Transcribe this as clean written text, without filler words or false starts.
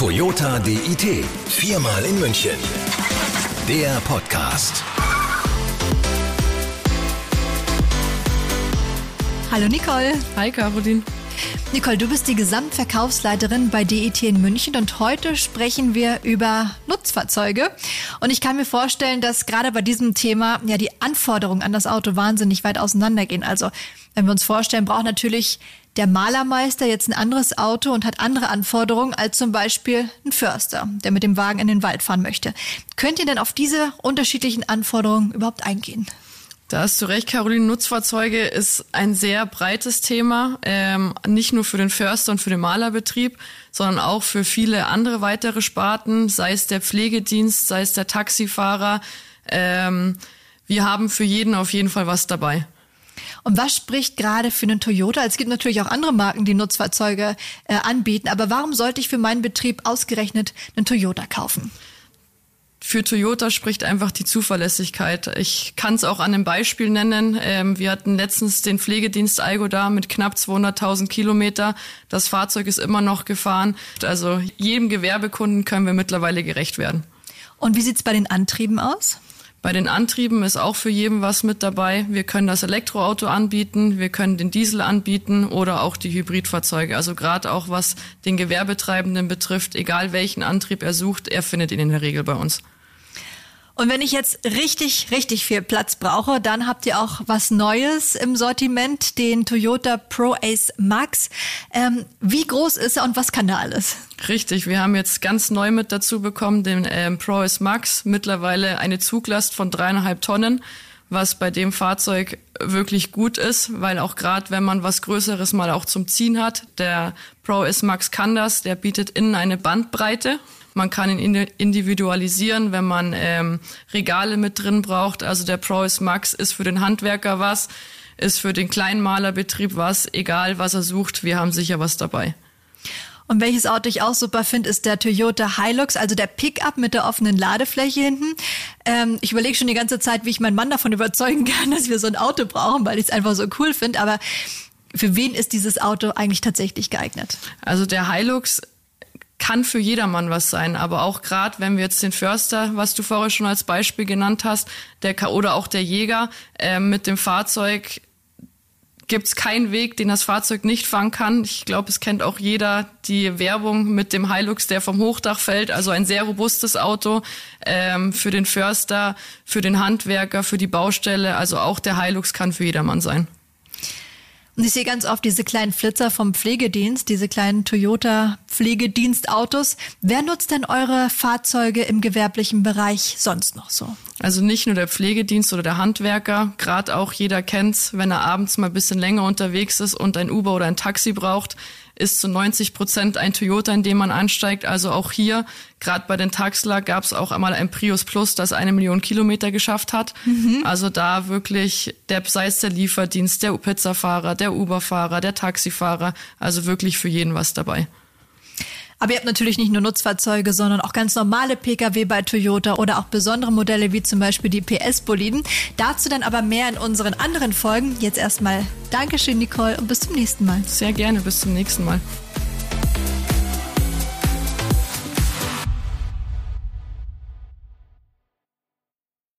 Toyota DIT. 4-mal in München. Der Podcast. Hallo Nicole. Hi Caroline. Nicole, du bist die Gesamtverkaufsleiterin bei DIT in München und heute sprechen wir über Nutzfahrzeuge. Und ich kann mir vorstellen, dass gerade bei diesem Thema ja die Anforderungen an das Auto wahnsinnig weit auseinandergehen. Also wenn wir uns vorstellen, braucht natürlich der Malermeister jetzt ein anderes Auto und hat andere Anforderungen als zum Beispiel ein Förster, der mit dem Wagen in den Wald fahren möchte. Könnt ihr denn auf diese unterschiedlichen Anforderungen überhaupt eingehen? Da hast du recht, Caroline. Nutzfahrzeuge ist ein sehr breites Thema, nicht nur für den Förster und für den Malerbetrieb, sondern auch für viele andere weitere Sparten, sei es der Pflegedienst, sei es der Taxifahrer. Wir haben für jeden auf jeden Fall was dabei. Und was spricht gerade für einen Toyota? Es gibt natürlich auch andere Marken, die Nutzfahrzeuge anbieten, aber warum sollte ich für meinen Betrieb ausgerechnet einen Toyota kaufen? Für Toyota spricht einfach die Zuverlässigkeit. Ich kann es auch an einem Beispiel nennen. Wir hatten letztens den Pflegedienst Aygo da mit knapp 200.000 Kilometer. Das Fahrzeug ist immer noch gefahren. Also jedem Gewerbekunden können wir mittlerweile gerecht werden. Und wie sieht's bei den Antrieben aus? Bei den Antrieben ist auch für jeden was mit dabei. Wir können das Elektroauto anbieten, wir können den Diesel anbieten oder auch die Hybridfahrzeuge. Also gerade auch was den Gewerbetreibenden betrifft, egal welchen Antrieb er sucht, er findet ihn in der Regel bei uns. Und wenn ich jetzt richtig viel Platz brauche, dann habt ihr auch was Neues im Sortiment, den Toyota Pro-Ace Max. Wie groß ist er und was kann der alles? Richtig, wir haben jetzt ganz neu mit dazu bekommen, den Pro-Ace Max, mittlerweile eine Zuglast von 3,5 Tonnen, was bei dem Fahrzeug wirklich gut ist, weil auch gerade wenn man was Größeres mal auch zum Ziehen hat, der Pro-Ace Max kann das, der bietet innen eine Bandbreite. Man kann ihn individualisieren, wenn man Regale mit drin braucht. Also der Pro-Ace Max ist für den Handwerker was, ist für den Kleinmalerbetrieb was, egal was er sucht, wir haben sicher was dabei. Und welches Auto ich auch super finde, ist der Toyota Hilux, also der Pickup mit der offenen Ladefläche hinten. Ich überlege schon die ganze Zeit, wie ich meinen Mann davon überzeugen kann, dass wir so ein Auto brauchen, weil ich es einfach so cool finde. Aber für wen ist dieses Auto eigentlich tatsächlich geeignet? Also der Hilux kann für jedermann was sein, aber auch gerade, wenn wir jetzt den Förster, was du vorher schon als Beispiel genannt hast, oder auch der Jäger, mit dem Fahrzeug gibt's keinen Weg, den das Fahrzeug nicht fahren kann. Ich glaube, es kennt auch jeder die Werbung mit dem Hilux, der vom Hochdach fällt. Also ein sehr robustes Auto für den Förster, für den Handwerker, für die Baustelle. Also auch der Hilux kann für jedermann sein. Und ich sehe ganz oft diese kleinen Flitzer vom Pflegedienst, diese kleinen Toyota-Pflegedienstautos. Wer nutzt denn eure Fahrzeuge im gewerblichen Bereich sonst noch so? Also nicht nur der Pflegedienst oder der Handwerker, gerade auch jeder kennt's, wenn er abends mal ein bisschen länger unterwegs ist und ein Uber oder ein Taxi braucht, ist zu 90% ein Toyota, in dem man ansteigt. Also auch hier, gerade bei den Taxler, gab es auch einmal ein Prius Plus, das 1 Million Kilometer geschafft hat. Also da wirklich, sei es der Lieferdienst, der Pizzafahrer, der Uberfahrer, der Taxifahrer, also wirklich für jeden was dabei. Aber ihr habt natürlich nicht nur Nutzfahrzeuge, sondern auch ganz normale Pkw bei Toyota oder auch besondere Modelle wie zum Beispiel die PS-Boliden. Dazu dann aber mehr in unseren anderen Folgen. Jetzt erstmal Dankeschön, Nicole, und bis zum nächsten Mal. Sehr gerne, bis zum nächsten Mal.